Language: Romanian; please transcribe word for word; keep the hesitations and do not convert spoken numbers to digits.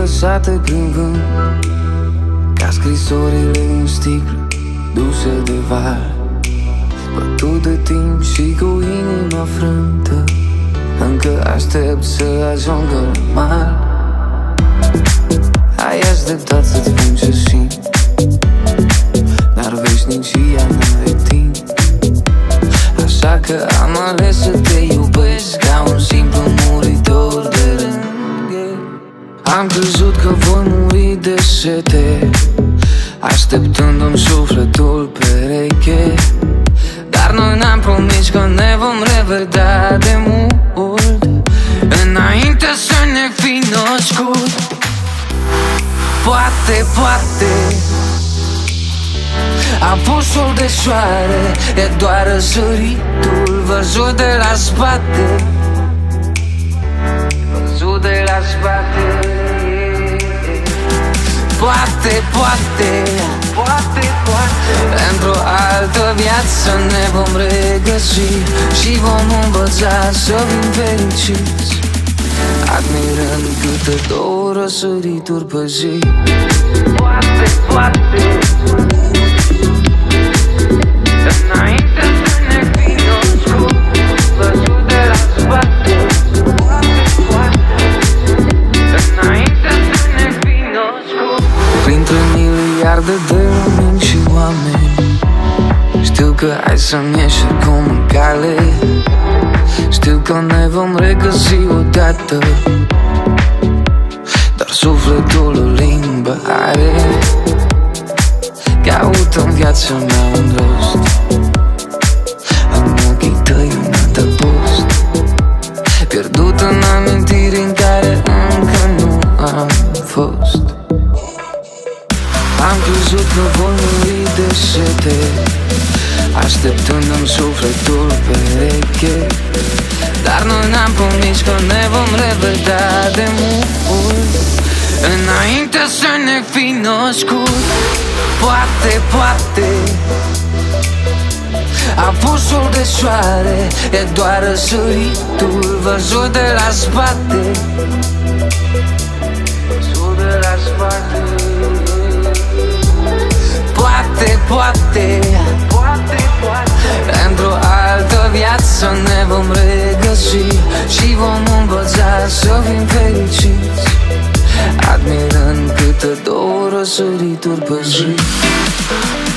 lăsate prin vânt, ca scrisorile în sticlă duse de val, bătut de timp și cu inima frântă, încă aștept să ajungă la mal. Ai așteptat să-ți spun ce simt, dar veșnicia n-are timp, așa că am ales să te iubesc ca un simplu muritor de rând, yeah. Am crezut că voi muri de sete, așteptându-mi sufletul pereche, dar noi ne-am promis că ne vom revedea de mult, înainte să ne fi născut. Poate, poate a fost sol de soare, e doar răsăritul văzut de la spate, văzut de la spate. Poate, poate, poate, poate într-o altă viață ne vom regăsi și vom învăța să fim fericiți, admirând câte două răsărituri pe zi. Poate, poate înainte să ne fi născut, văzut de la spate. Poate, poate înainte să ne fi născut. Printre miliarde de lumini și oameni, știu că ai să-mi ieși acum în cale, știu că ne vom regăsi odată, dar sufletul o limbă are, caut în viața mea un rost, în ochii tăi un adăpost, pierdut în amintiri în care încă nu am fost. Am crezut că voi muri de sete, așteptându-mi sufletul pereche, dar noi ne-am promis că ne vom revedea de mult, înainte să ne fi născut. Poate, poate a fost sol de soare, e doar răsăritul văzut de la spate, văzut de la spate. Poate, poate, poate, poate într-o altă viață ne vom regăsi și vom învăța să fim fericiți, admirând câte două răsărituri pe zi.